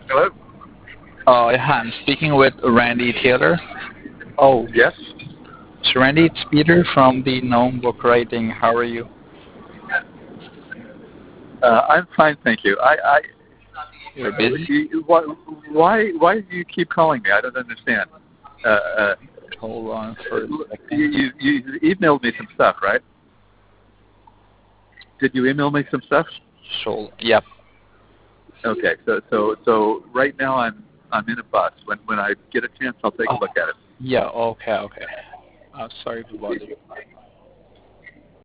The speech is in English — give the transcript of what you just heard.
Hello? Hi, I'm speaking with Randy Taylor. Oh, yes. So Randy, it's Peter from the Gnome Book Writing. How are you? I'm fine, thank you. You're busy? Why do you keep calling me? I don't understand. Hold on for a second. You emailed me some stuff, right? Did you email me some stuff? So, yep. Okay, so right now I'm in a bus. When I get a chance, I'll take a look at it. Yeah, okay. Sorry to bother you.